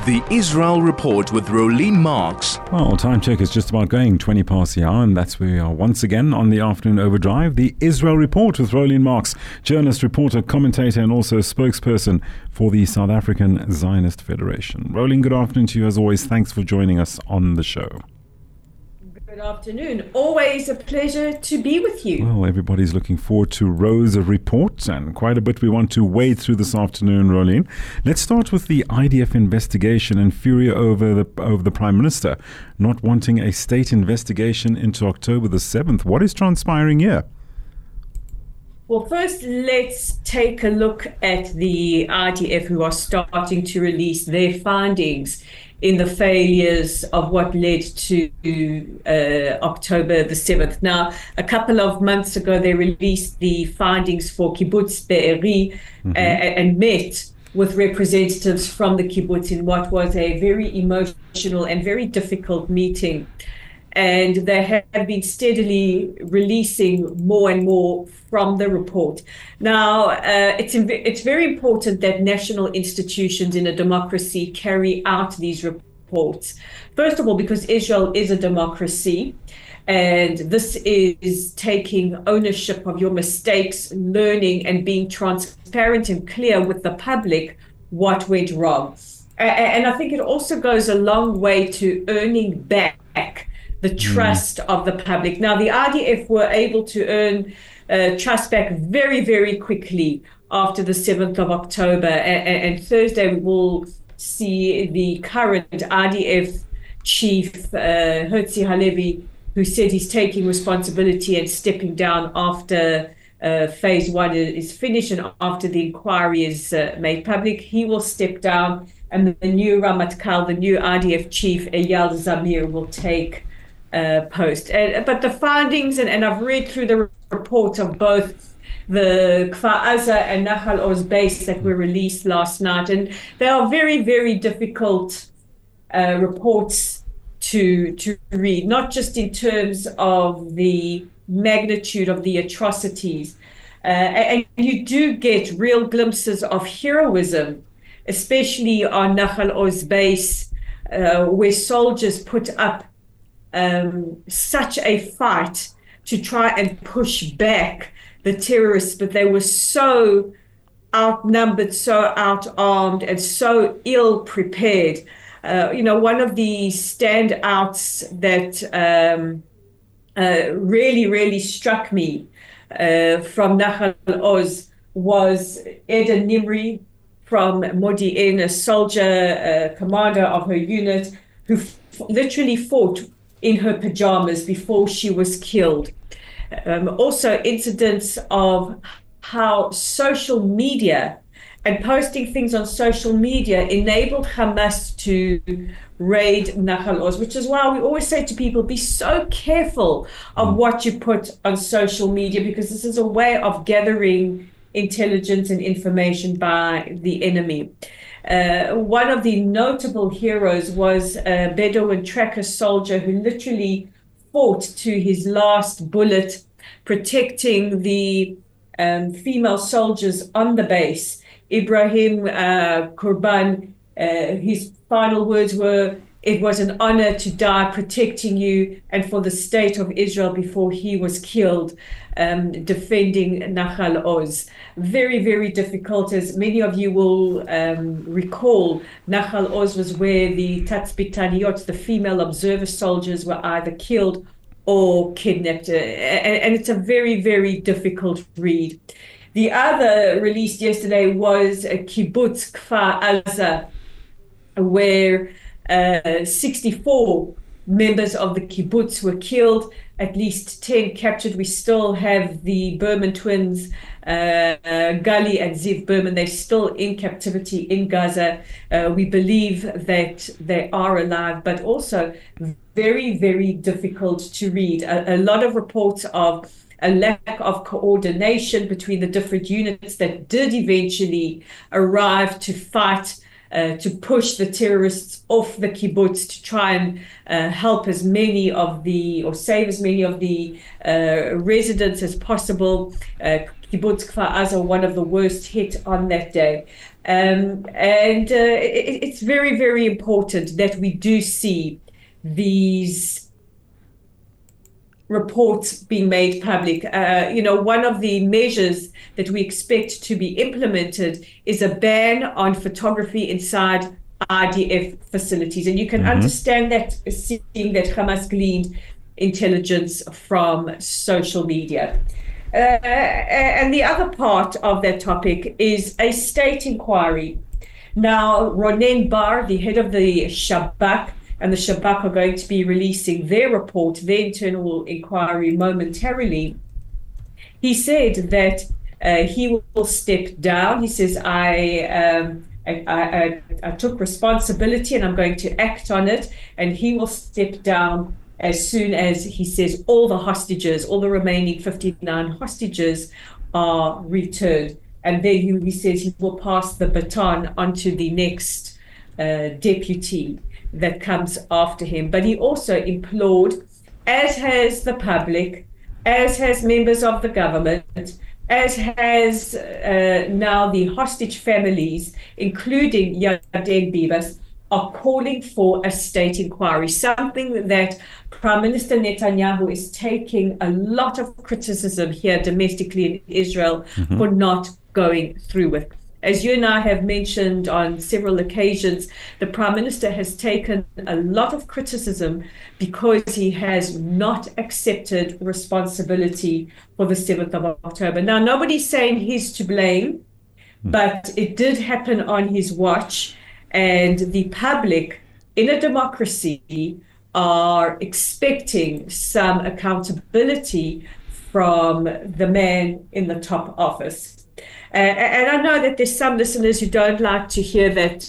The Israel Report with Rolene Marks. Well, time check is just about going 20 past the hour, and that's where we are once again on the afternoon overdrive. The Israel Report with Rolene Marks, journalist, reporter, commentator, and also spokesperson for the South African Zionist Federation. Rolene, good afternoon to you as always. Thanks for joining us on the show. Good afternoon. Always a pleasure to be with you. Well, everybody's looking forward to Ro's report, and quite a bit we want to wade through this afternoon, Rolene. Let's start with the IDF investigation and fury over the Prime Minister not wanting a state investigation into October the 7th. What is transpiring here? Well, first, let's take a look at the IDF, who are starting to release their findings in the failures of what led to October the 7th. Now, a couple of months ago, they released the findings for Kibbutz Be'eri and met with representatives from the kibbutz in what was a very emotional and very difficult meeting. And they have been steadily releasing more and more from the report. Now, it's very important that national institutions in a democracy carry out these reports. First of all, because Israel is a democracy, and this is taking ownership of your mistakes, learning, and being transparent and clear with the public what went wrong. And I think it also goes a long way to earning back the trust of the public. Now, the IDF were able to earn trust back very, very quickly after the 7th of October. And Thursday, we will see the current IDF chief, Herzi Halevi, who said he's taking responsibility and stepping down after phase one is finished and after the inquiry is made public. He will step down, and the new Ramatkal, the new IDF chief, Eyal Zamir, will take post. But the findings, and I've read through the reports of both the Kfar Aza and Nahal Oz base that were released last night, and they are very, very difficult reports to read, not just in terms of the magnitude of the atrocities. And you do get real glimpses of heroism, especially on Nahal Oz base, where soldiers put up such a fight to try and push back the terrorists, but they were so outnumbered, so out-armed, and so ill-prepared. One of the standouts that really, really struck me from Nahal Oz was Eda Nimri from Modi'in, a soldier, commander of her unit, who literally fought in her pajamas before she was killed. Also, incidents of how social media and posting things on social media enabled Hamas to raid Nahal Oz, which is why we always say to people, be so careful of what you put on social media, because this is a way of gathering intelligence and information by the enemy. One of the notable heroes was a Bedouin tracker soldier who literally fought to his last bullet, protecting the female soldiers on the base. Ibrahim Kurban, his final words were, "It was an honor to die protecting you and for the state of Israel," before he was killed, defending Nahal Oz. Very, very difficult. As many of you will recall, Nahal Oz was where the Tatzpitaniyot, the female observer soldiers, were either killed or kidnapped. And it's a very, very difficult read. The other released yesterday was a Kibbutz Kfar Aza, where 64 members of the kibbutz were killed, at least 10 captured. We still have the Berman twins, Gali and Ziv Berman. They're still in captivity in Gaza. We believe that they are alive, but also very, very difficult to read. A lot of reports of a lack of coordination between the different units that did eventually arrive to fight, to push the terrorists off the kibbutz, to try and help as many of the, or save as many of the residents as possible. Kibbutz Kfar Aza, one of the worst hit on that day. It's very, very important that we do see these reports being made public. One of the measures that we expect to be implemented is a ban on photography inside IDF facilities. And you can understand that, seeing that Hamas gleaned intelligence from social media. And the other part of that topic is a state inquiry. Now, Ronen Bar, the head of the Shabak, and the Shabak are going to be releasing their report, their internal inquiry momentarily. He said that he will step down. He says, I took responsibility and I'm going to act on it. And he will step down as soon as, he says, all the remaining 59 hostages are returned. And then he says he will pass the baton onto the next deputy that comes after him. But he also implored, as has the public, as has members of the government, as has now the hostage families, including Yarden Bibas, are calling for a state inquiry, something that Prime Minister Netanyahu is taking a lot of criticism here domestically in Israel for not going through with. As you and I have mentioned on several occasions, the Prime Minister has taken a lot of criticism because he has not accepted responsibility for the 7th of October. Now, nobody's saying he's to blame, but it did happen on his watch. And the public in a democracy are expecting some accountability from the man in the top office. And I know that there's some listeners who don't like to hear that.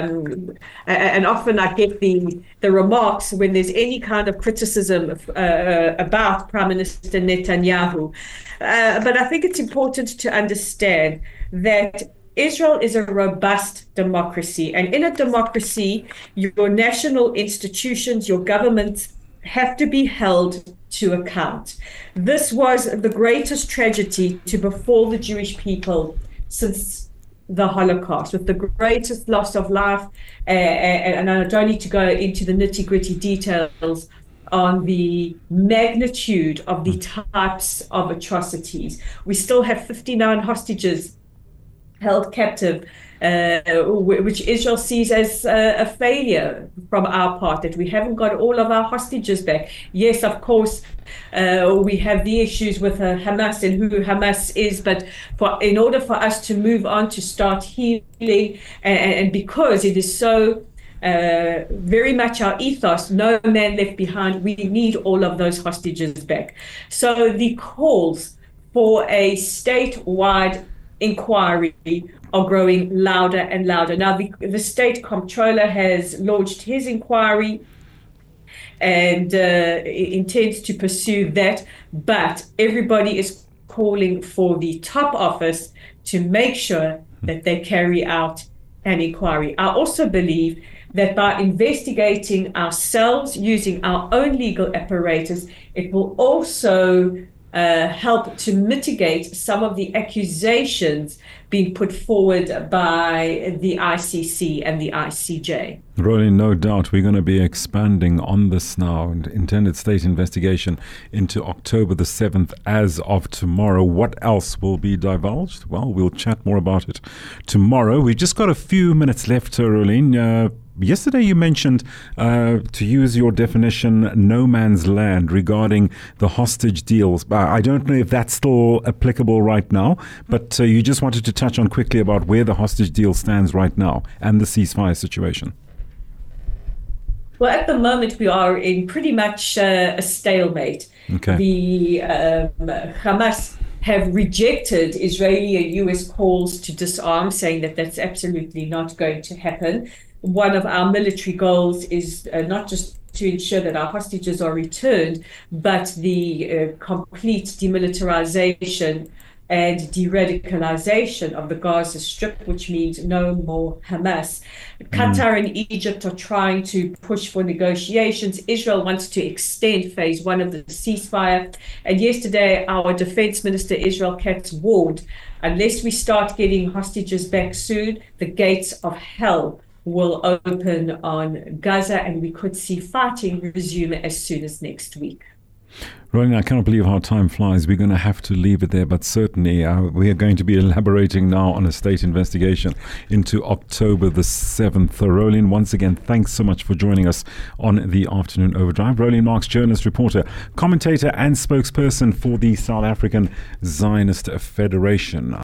And often I get the remarks when there's any kind of criticism about Prime Minister Netanyahu. But I think it's important to understand that Israel is a robust democracy. And in a democracy, your national institutions, your governments have to be held to account. This was the greatest tragedy to befall the Jewish people since the Holocaust, with the greatest loss of life. And I don't need to go into the nitty-gritty details on the magnitude of the types of atrocities. We still have 59 hostages held captive, which Israel sees as a failure from our part, that we haven't got all of our hostages back. Yes, of course, we have the issues with Hamas and who Hamas is, but in order for us to move on, to start healing, and because it is so very much our ethos, no man left behind, we need all of those hostages back. So the calls for a statewide inquiry are growing louder and louder. Now, the state comptroller has launched his inquiry and intends to pursue that, but everybody is calling for the top office to make sure that they carry out an inquiry. I also believe that by investigating ourselves, using our own legal apparatus, it will also help to mitigate some of the accusations being put forward by the ICC and the ICJ. Really, no doubt we're going to be expanding on this now, and intended state investigation into October the 7th as of tomorrow. What else will be divulged? Well, we'll chat more about it tomorrow. We've just got a few minutes left, Rolene. Yesterday you mentioned, to use your definition, no man's land regarding the hostage deals. I don't know if that's still applicable right now, but you just wanted to touch on quickly about where the hostage deal stands right now and the ceasefire situation. Well, at the moment, we are in pretty much a stalemate. Okay. The Hamas have rejected Israeli and US calls to disarm, saying that that's absolutely not going to happen. One of our military goals is not just to ensure that our hostages are returned, but the complete demilitarization and de-radicalization of the Gaza Strip, which means no more Hamas. Qatar and Egypt are trying to push for negotiations. Israel wants to extend phase 1 of the ceasefire. And yesterday, our Defense Minister, Israel Katz, warned, unless we start getting hostages back soon, the gates of hell will open on Gaza, and we could see fighting resume as soon as next week. Roland, I cannot believe how time flies. We're going to have to leave it there, but certainly we are going to be elaborating now on a state investigation into October the 7th. Roland, once again, thanks so much for joining us on the Afternoon Overdrive. Roland Marks, journalist, reporter, commentator and spokesperson for the South African Zionist Federation.